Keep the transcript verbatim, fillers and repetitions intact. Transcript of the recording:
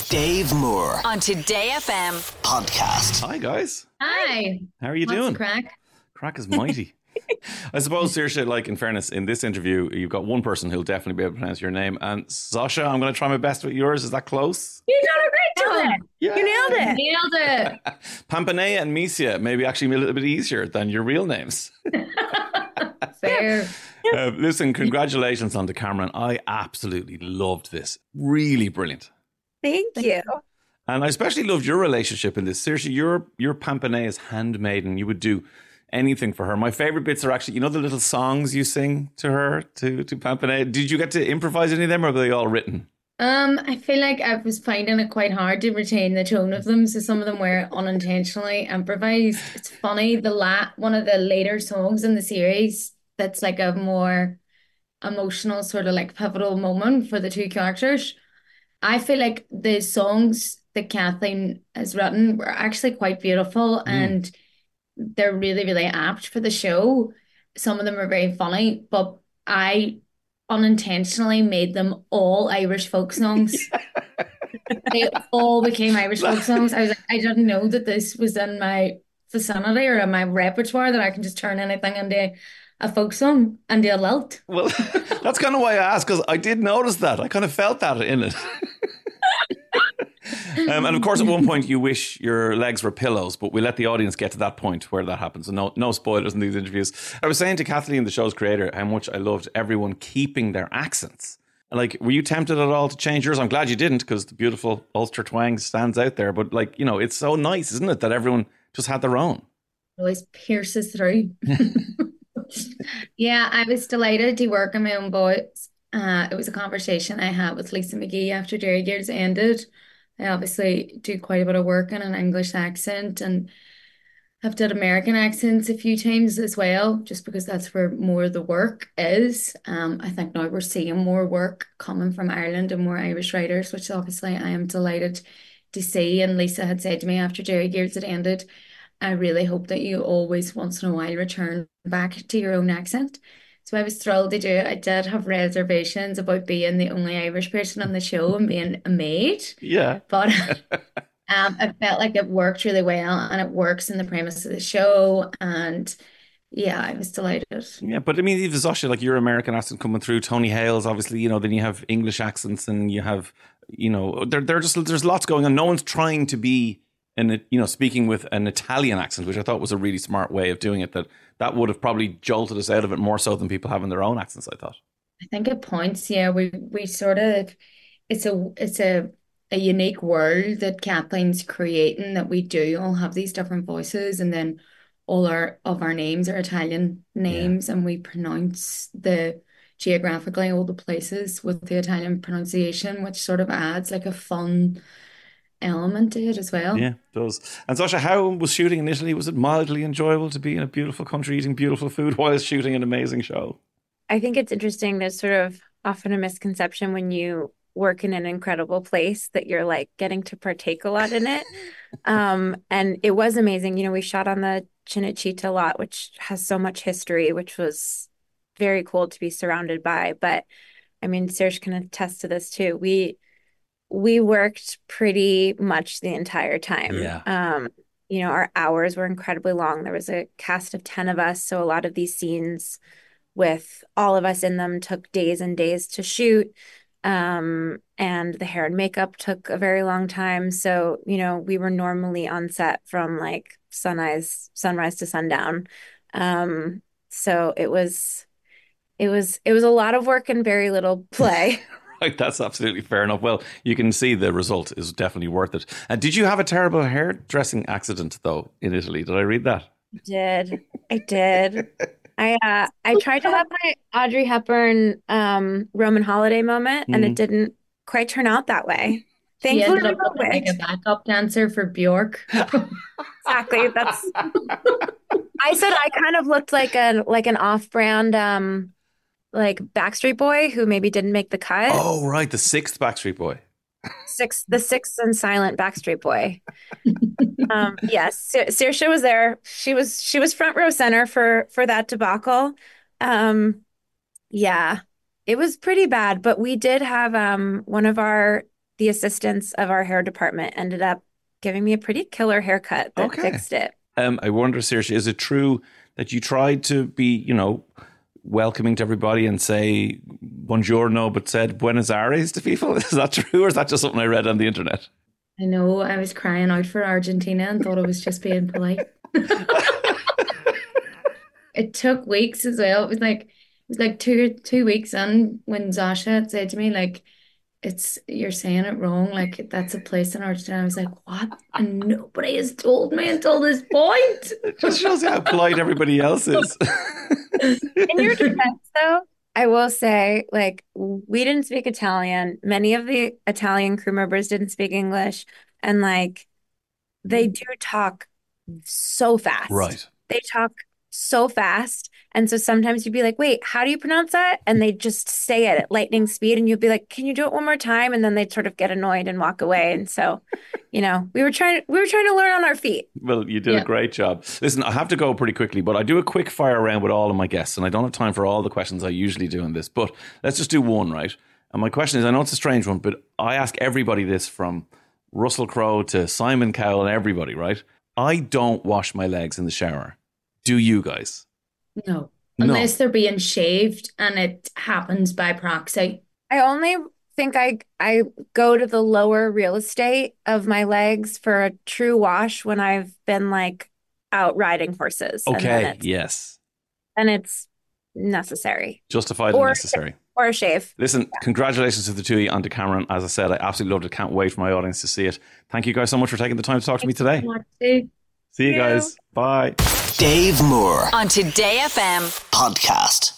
Dave Moore on Today F M podcast. Hi guys. Hi. How are you What's doing? the crack? Crack is mighty. I suppose, Saoirse, like in fairness, in this interview, you've got one person who'll definitely be able to pronounce your name. And Sasha, I'm going to try my best with yours. Is that close? You done a great job. Yeah. You nailed it. Nailed it. Pampanea and Misia maybe actually a little bit easier than your real names. Fair. Uh, listen, congratulations on the Cameron. I absolutely loved this. Really brilliant. Thank you. And I especially loved your relationship in this. Seriously, your your Pampanea's handmaiden. You would do anything for her. My favorite bits are actually, you know, the little songs you sing to her, to, to Pampanea. Did you get to improvise any of them, or were they all written? Um, I feel like I was finding it quite hard to retain the tone of them, so some of them were unintentionally improvised. It's funny, the la one of the later songs in the series that's like a more emotional sort of like pivotal moment for the two characters. I feel like the songs that Kathleen has written were actually quite beautiful, Mm. and they're really, really apt for the show. Some of them are very funny, but I unintentionally made them all Irish folk songs. They all became Irish folk songs. I was like, I didn't know that this was in my vicinity or in my repertoire, that I can just turn anything into a folk song and do a lilt. Well, that's kind of why I asked, because I did notice that. I kind of felt that in it. um, and of course, at one point, you wish your legs were pillows, but we let the audience get to that point where that happens. So no, no spoilers in these interviews. I was saying to Kathleen, the show's creator, how much I loved everyone keeping their accents. Like, were you tempted at all to change yours? I'm glad you didn't, because the beautiful Ulster twang stands out there. But like, you know, it's so nice, isn't it, that everyone just had their own? Always pierces through. Yeah, I was delighted to work on my own voice. Uh, it was a conversation I had with Lisa McGee after Derry Girls ended. I obviously do quite a bit of work in an English accent, and I've done American accents a few times as well, just because that's where more of the work is. Um, I think now we're seeing more work coming from Ireland and more Irish writers, which obviously I am delighted to see. And Lisa had said to me after Derry Girls had ended, I really hope that you always once in a while return back to your own accent. So I was thrilled to do it. I did have reservations about being the only Irish person on the show and being a maid, Yeah. but um, I felt like it worked really well, and it works in the premise of the show. And yeah, I was delighted. Yeah, but I mean, even Sasha, like your American accent coming through, Tony Hales, obviously, you know, then you have English accents, and you have, you know, there, there just, there's lots going on. No one's trying to be, and you know, speaking with an Italian accent, which I thought was a really smart way of doing it. That that would have probably jolted us out of it more so than people having their own accents, I thought. I think at points, yeah, we we sort of it's a it's a a unique world that Kathleen's creating, that we do all have these different voices, and then all our of our names are Italian names, and we pronounce the geographically all the places with the Italian pronunciation, which sort of adds like a fun element to it as well. Yeah, it does. And Sasha, how was shooting in Italy? Was it mildly enjoyable to be in a beautiful country eating beautiful food while shooting an amazing show? I think it's interesting. There's sort of often a misconception when you work in an incredible place that you're like getting to partake a lot in it. Um, and it was amazing. You know, we shot on the Cinecittà lot, which has so much history, which was very cool to be surrounded by. But I mean, Serge can attest to this too. We we worked pretty much the entire time. Yeah. Um, you know, our hours were incredibly long. There was a cast of ten of us, so a lot of these scenes with all of us in them took days and days to shoot. Um, and the hair and makeup took a very long time. So, you know, we were normally on set from like sunrise, sunrise to sundown. Um, so it was, it was, it was a lot of work and very little play. Right, that's absolutely fair enough. Well, you can see the result is definitely worth it. And did you have a terrible hairdressing accident, though, in Italy? Did I read that? I did. I did. I uh, I tried to have my Audrey Hepburn um, Roman holiday moment, and it Mm. didn't quite turn out that way. She Thankfully, ended we up got looking like a wigs. backup dancer for Bjork. Exactly. That's. I said I kind of looked like a like an off-brand um like Backstreet Boy who maybe didn't make the cut. Oh, right, the sixth Backstreet Boy. Six, the sixth and silent Backstreet Boy. Um, yes, Sa- Saoirse was there. She was she was front row center for for that debacle. Um, yeah, it was pretty bad, but we did have um one of our the assistants of our hair department ended up giving me a pretty killer haircut that Okay. fixed it. Um, I wonder, Saoirse, is it true that you tried to be, you know, welcoming to everybody and say buongiorno, but said Buenos Aires to people? Is that true, or is that just something I read on the internet? I know I was crying out for Argentina and thought I was just being polite. It took weeks as well. It was like it was like two two weeks in when Zasha had said to me, like, it's you're saying it wrong, like that's a place in Argentina. I was like, what? And nobody has told me until this point. It just shows you how polite everybody else is. In your defense, though, I will say, like, we didn't speak Italian. Many of the Italian crew members didn't speak English. And, like, they do talk so fast. Right. They talk so fast. And so sometimes you'd be like, wait, how do you pronounce that? And they just say it at lightning speed. And you'd be like, can you do it one more time? And then they'd sort of get annoyed and walk away. And so, you know, we were trying, we were trying to learn on our feet. Well, you did Yeah. a great job. Listen, I have to go pretty quickly, but I do a quick fire round with all of my guests, and I don't have time for all the questions I usually do in this, but let's just do one, right? And my question is, I know it's a strange one, but I ask everybody this, from Russell Crowe to Simon Cowell and everybody, right? I don't wash my legs in the shower. Do you guys? No. No. Unless they're being shaved and it happens by proxy. I only think I I go to the lower real estate of my legs for a true wash when I've been like out riding horses. And then Okay, it's, yes. and it's necessary. Justified and Or- necessary. Or a shave. Listen, congratulations to the two of you and to Cameron. As I said, I absolutely loved it. Can't wait for my audience to see it. Thank you guys so much for taking the time to talk to me today. See you you. guys. Bye. Dave Moore On Today F M. podcast.